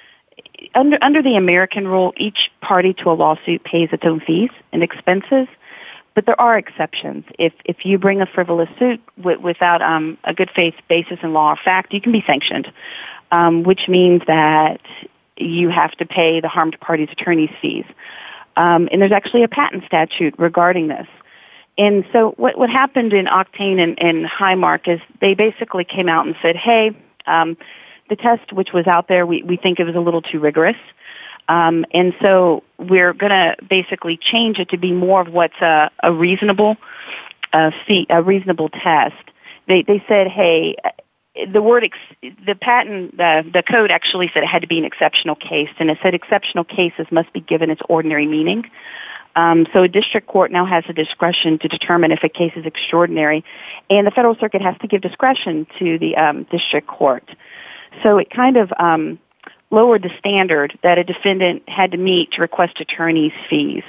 Under, under the American rule, each party to a lawsuit pays its own fees and expenses, but there are exceptions. If if you bring a frivolous suit w- without um, a good faith basis in law or fact, you can be sanctioned, um, which means that you have to pay the harmed party's attorney's fees. Um, and there's actually a patent statute regarding this. And so what, what happened in Octane and, and Highmark is they basically came out and said, hey, um, the test which was out there, we, we think it was a little too rigorous. Um, and so we're going to basically change it to be more of what's a, a reasonable uh, fee, a reasonable test. They they said, hey, the word, ex- the patent, the, the code actually said it had to be an exceptional case, and it said exceptional cases must be given its ordinary meaning. Um, so a district court now has the discretion to determine if a case is extraordinary, and the Federal Circuit has to give discretion to the um, district court. So it kind of um, lowered the standard that a defendant had to meet to request attorney's fees.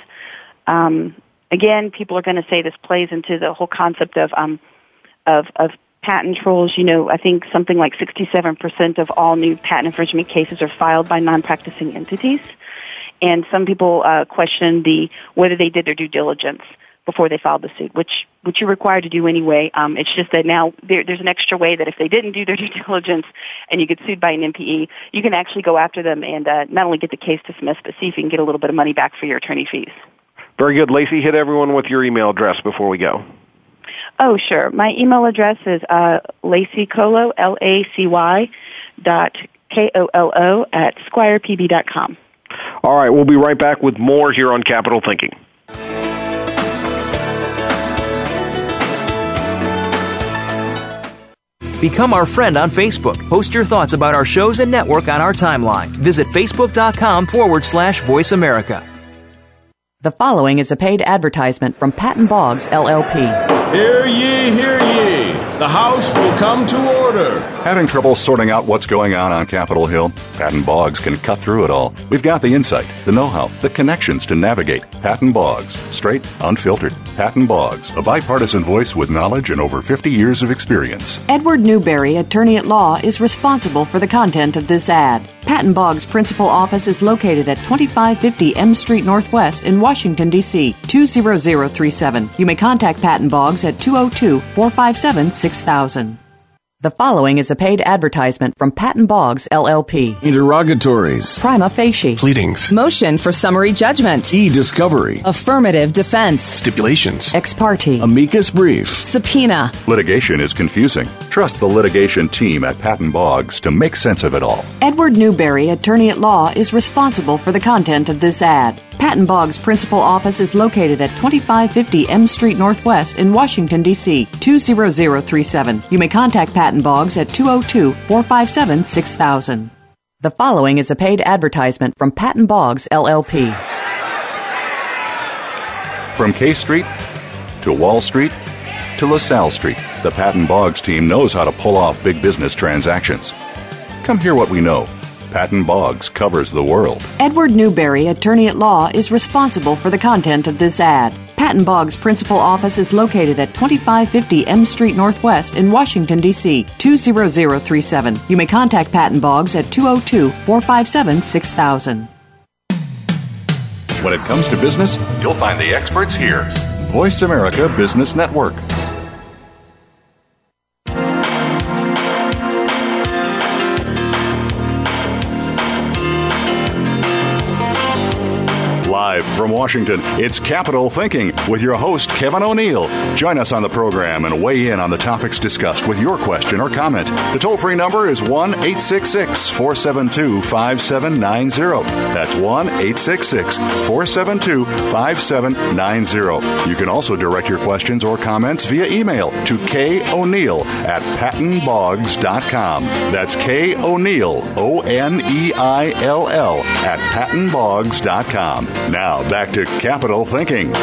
Um, again, people are going to say this plays into the whole concept of um, of, of patent trolls. You know, I think something like sixty-seven percent of all new patent infringement cases are filed by non-practicing entities, and some people uh, question the whether they did their due diligence before they filed the suit, which which you're required to do anyway. Um, it's just that now there, there's an extra way that if they didn't do their due diligence and you get sued by an N P E, you can actually go after them and uh, not only get the case dismissed, but see if you can get a little bit of money back for your attorney fees. Very good. Lacey, hit everyone with your email address before we go. Oh, sure. My email address is uh, Lacy Kolo, L A C Y dot K O L O at squire p b dot com. All right. We'll be right back with more here on Capital Thinking. Become our friend on Facebook. Post your thoughts about our shows and network on our timeline. Visit facebook.com forward slash Voice America. The following is a paid advertisement from Patton Boggs, L L P. Hear ye, hear ye. The House will come to order. Having trouble sorting out what's going on on Capitol Hill? Patton Boggs can cut through it all. We've got the insight, the know-how, the connections to navigate. Patton Boggs. Straight, unfiltered. Patton Boggs, a bipartisan voice with knowledge and over fifty years of experience. Edward Newberry, attorney at law, is responsible for the content of this ad. Patton Boggs' principal office is located at twenty-five fifty M Street Northwest in Washington, D C two zero zero three seven. You may contact Patton Boggs at two oh two, four five seven, six thousand. The following is a paid advertisement from Patton Boggs, L L P. Interrogatories. Prima facie. Pleadings. Motion for summary judgment. E-discovery. Affirmative defense. Stipulations. Ex parte. Amicus brief. Subpoena. Litigation is confusing. Trust the litigation team at Patton Boggs to make sense of it all. Edward Newberry, attorney at law, is responsible for the content of this ad. Patton Boggs' principal office is located at twenty-five fifty M Street Northwest in Washington, D C two zero zero three seven. You may contact Patton Boggs at two oh two, four five seven, six thousand. The following is a paid advertisement from Patton Boggs, L L P. From K Street to Wall Street to LaSalle Street, the Patton Boggs team knows how to pull off big business transactions. Come hear what we know. Patton Boggs covers the world. Edward Newberry, attorney at law, is responsible for the content of this ad. Patton Boggs' principal office is located at twenty-five fifty M Street Northwest in Washington, D C two zero zero three seven. You may contact Patton Boggs at two oh two, four five seven, six thousand. When it comes to business, you'll find the experts here. Voice America Business Network. Live from Washington, it's Capital Thinking with your host, Kevin O'Neill. Join us on the program and weigh in on the topics discussed with your question or comment. The toll-free number is one eight six six, four seven two, five seven nine zero. That's one eight six six, four seven two, five seven nine zero. You can also direct your questions or comments via email to koneil at patton boggs dot com. That's K O'Neill, O N E I L L, at patton boggs dot com. Now, back to Capital Thinking.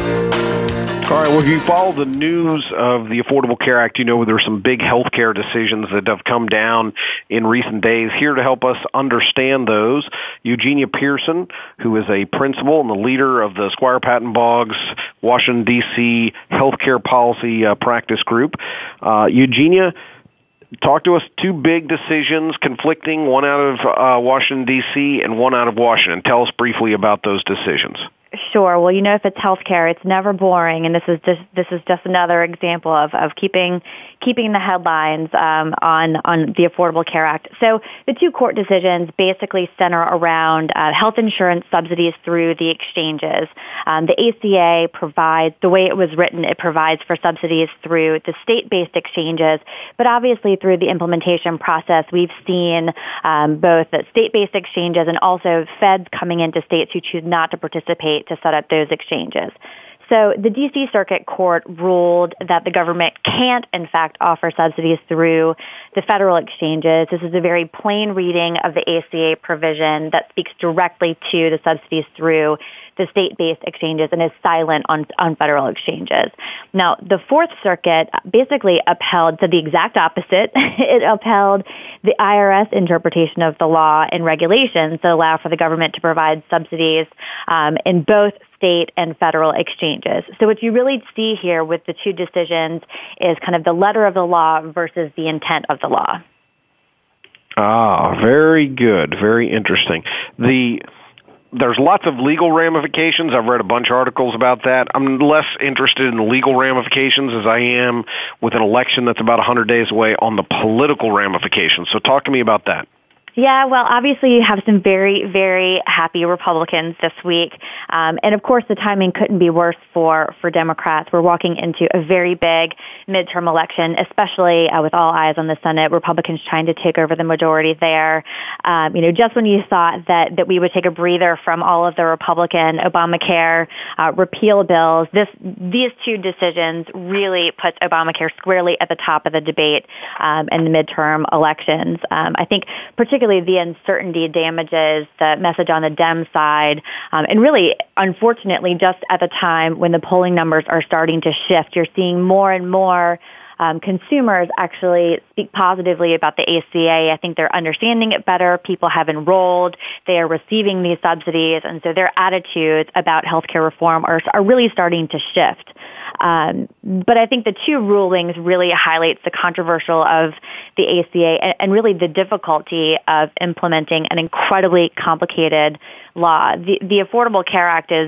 All right, well, if you follow the news of the Affordable Care Act, you know there are some big health care decisions that have come down in recent days. Here to help us understand those, Eugenia Pearson, who is a principal and the leader of the Squire Patton Boggs Washington, D C Healthcare Policy uh, Practice Group. Uh, Eugenia, talk to us. Two big decisions conflicting, one out of uh, Washington, D C and one out of Washington. Tell us briefly about those decisions. Sure. Well, you know, if it's healthcare, it's never boring, and this is just this is just another example of, of keeping keeping the headlines um, on on the Affordable Care Act. So the two court decisions basically center around uh, health insurance subsidies through the exchanges. Um, the A C A provides, the way it was written, it provides for subsidies through the state-based exchanges, but obviously through the implementation process, we've seen um, both the state-based exchanges and also feds coming into states who choose not to participate to set up those exchanges. So the D C Circuit Court ruled that the government can't, in fact, offer subsidies through the federal exchanges. This is a very plain reading of the A C A provision that speaks directly to the subsidies through the state-based exchanges and is silent on, on federal exchanges. Now, the Fourth Circuit basically upheld, so the exact opposite. It upheld the I R S interpretation of the law and regulations that allow for the government to provide subsidies um, in both state and federal exchanges. So what you really see here with the two decisions is kind of the letter of the law versus the intent of the law. Ah, very good. Very interesting. The There's lots of legal ramifications. I've read a bunch of articles about that. I'm less interested in the legal ramifications as I am with an election that's about one hundred days away on the political ramifications. So talk to me about that. Yeah, well, obviously you have some very, very happy Republicans this week. Um, and, of course, the timing couldn't be worse for, for Democrats. We're walking into a very big midterm election, especially uh, with all eyes on the Senate, Republicans trying to take over the majority there. Um, you know, just when you thought that, that we would take a breather from all of the Republican Obamacare uh, repeal bills, this these two decisions really puts Obamacare squarely at the top of the debate um, in the midterm elections. Um, I think particularly the uncertainty damages the message on the Dem side. Um, and really, unfortunately, just at the time when the polling numbers are starting to shift, you're seeing more and more um, consumers actually speak positively about the A C A. I think they're understanding it better. People have enrolled. They are receiving these subsidies. And so their attitudes about healthcare reform are, are really starting to shift. Um, but I think the two rulings really highlights the controversial of the A C A and, and really the difficulty of implementing an incredibly complicated law. The, the Affordable Care Act is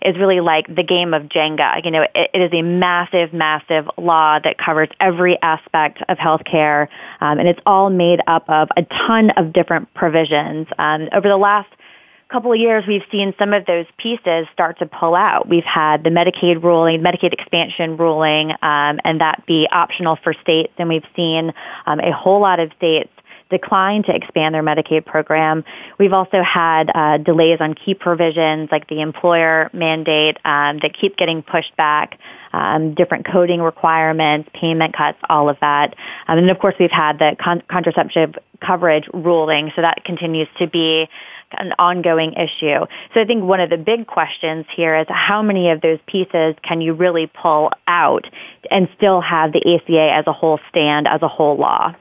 is really like the game of Jenga. You know, it, it is a massive, massive law that covers every aspect of healthcare, um, and it's all made up of a ton of different provisions. Um, over the last couple of years, we've seen some of those pieces start to pull out. We've had the Medicaid ruling, Medicaid expansion ruling, um, and that be optional for states, and we've seen um, a whole lot of states decline to expand their Medicaid program. We've also had uh, delays on key provisions like the employer mandate um, that keep getting pushed back, um, different coding requirements, payment cuts, all of that. Um, and, of course, we've had the con- contraceptive coverage ruling, so that continues to be an ongoing issue. So I think one of the big questions here is how many of those pieces can you really pull out and still have the A C A as a whole stand as a whole law?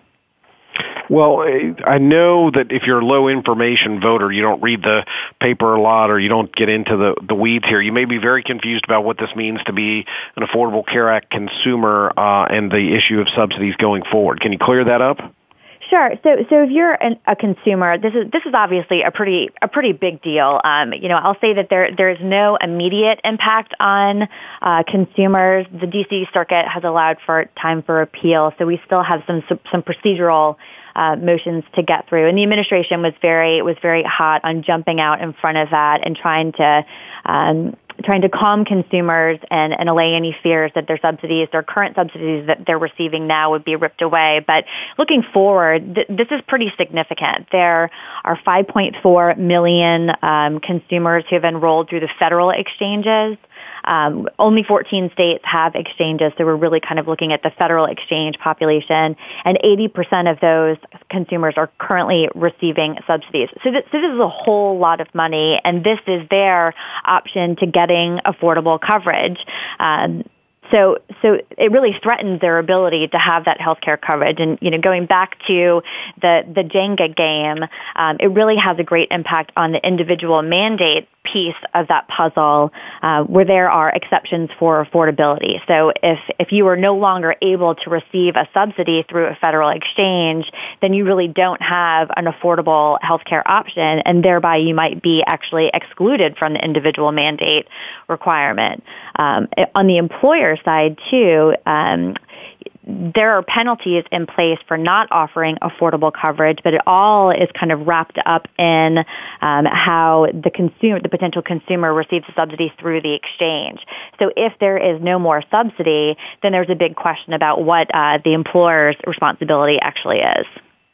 Well, I know that if you're a low information voter, you don't read the paper a lot or you don't get into the, the weeds here. You may be very confused about what this means to be an Affordable Care Act consumer uh, and the issue of subsidies going forward. Can you clear that up? Sure. So, so if you're an, a consumer, this is this is obviously a pretty a pretty big deal. Um, you know, I'll say that there there is no immediate impact on uh, consumers. The D C Circuit has allowed for time for appeal, so we still have some some procedural uh, motions to get through. And the administration was very was very hot on jumping out in front of that and trying to. Um, trying to calm consumers and, and allay any fears that their subsidies, their current subsidies that they're receiving now would be ripped away. But looking forward, th- this is pretty significant. There are five point four million um, consumers who have enrolled through the federal exchanges. Um, only fourteen states have exchanges, so we're really kind of looking at the federal exchange population, and eighty percent of those consumers are currently receiving subsidies. So this, so this is a whole lot of money, and this is their option to getting affordable coverage. Um, So, so it really threatens their ability to have that health care coverage. And, you know, going back to the, the Jenga game, um, it really has a great impact on the individual mandate piece of that puzzle, uh, where there are exceptions for affordability. So if, if you are no longer able to receive a subsidy through a federal exchange, then you really don't have an affordable health care option, and thereby you might be actually excluded from the individual mandate requirement. Um, on the employer side, too, um, there are penalties in place for not offering affordable coverage, but it all is kind of wrapped up in um, how the consumer, the potential consumer, receives the subsidy through the exchange. So if there is no more subsidy, then there's a big question about what uh, the employer's responsibility actually is.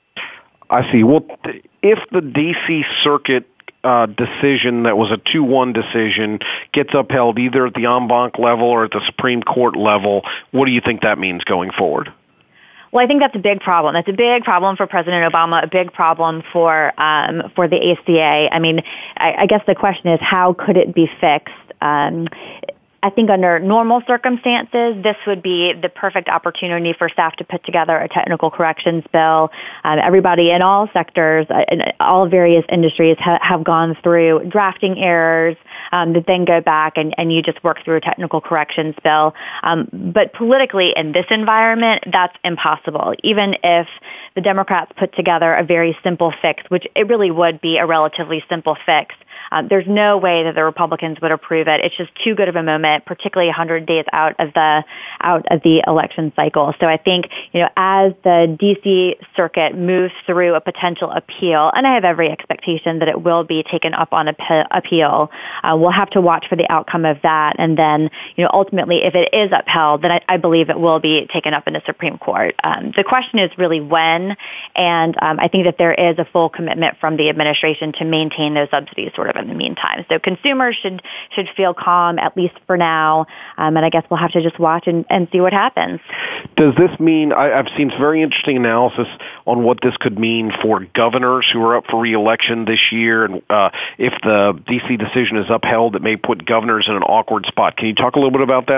I see. Well, if the D C Circuit Uh, decision that was a two one decision gets upheld either at the en banc level or at the Supreme Court level, what do you think that means going forward? Well, I think that's a big problem. That's a big problem for President Obama, a big problem for um, for the A C A. I mean, I, I guess the question is, how could it be fixed? Um, I think under normal circumstances, this would be the perfect opportunity for staff to put together a technical corrections bill. Um, everybody in all sectors, uh, in all various industries ha- have gone through drafting errors um, that then go back and, and you just work through a technical corrections bill. Um, but politically in this environment, that's impossible. Even if the Democrats put together a very simple fix, which it really would be a relatively simple fix, Um, there's no way that the Republicans would approve it. It's just too good of a moment, particularly one hundred days out of the out of the election cycle. So I think, you know, as the D C Circuit moves through a potential appeal, and I have every expectation that it will be taken up on appeal, uh, we'll have to watch for the outcome of that. And then, you know, ultimately, if it is upheld, then I, I believe it will be taken up in the Supreme Court. Um, the question is really when, and um, I think that there is a full commitment from the administration to maintain those subsidies sort of in the meantime. So consumers should should feel calm, at least for now, um, and I guess we'll have to just watch and, and see what happens. Does this mean, I, I've seen some very interesting analysis on what this could mean for governors who are up for re-election this year, and uh, if the D C decision is upheld, it may put governors in an awkward spot. Can you talk a little bit about that?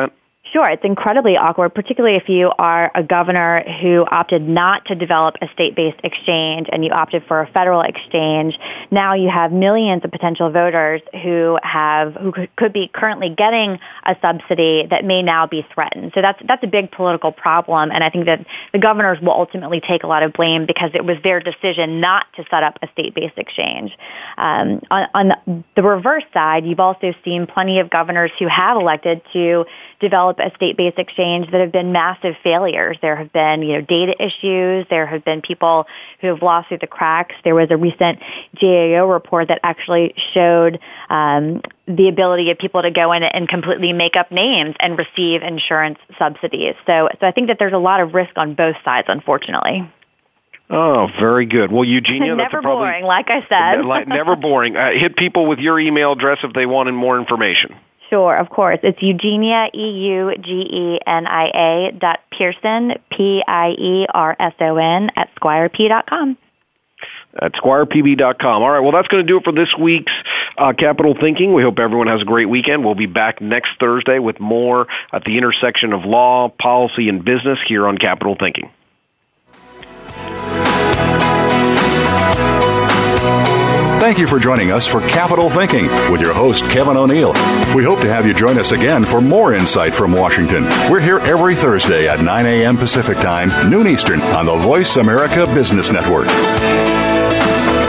Sure, it's incredibly awkward, particularly if you are a governor who opted not to develop a state-based exchange and you opted for a federal exchange. Now you have millions of potential voters who have who could be currently getting a subsidy that may now be threatened. So that's that's a big political problem, and I think that the governors will ultimately take a lot of blame because it was their decision not to set up a state-based exchange. Um, on, on the reverse side, you've also seen plenty of governors who have elected to develop a state-based exchange that have been massive failures. There have been, you know, data issues. There have been people who have lost through the cracks. There was a recent G A O report that actually showed um, the ability of people to go in and completely make up names and receive insurance subsidies. So, so I think that there's a lot of risk on both sides, unfortunately. Oh, very good. Well, Eugenia, never that's probably, boring, like I said. like, never boring. Uh, hit people with your email address if they wanted more information. Sure, of course. It's Eugenia, E U G E N I A dot Pierson, P I E R S O N, at squire p dot com. At squire p b dot com. All right, well, that's going to do it for this week's uh, Capital Thinking. We hope everyone has a great weekend. We'll be back next Thursday with more at the intersection of law, policy, and business here on Capital Thinking. Thank you for joining us for Capital Thinking with your host, Kevin O'Neill. We hope to have you join us again for more insight from Washington. We're here every Thursday at nine a.m. Pacific Time, noon Eastern on the Voice America Business Network.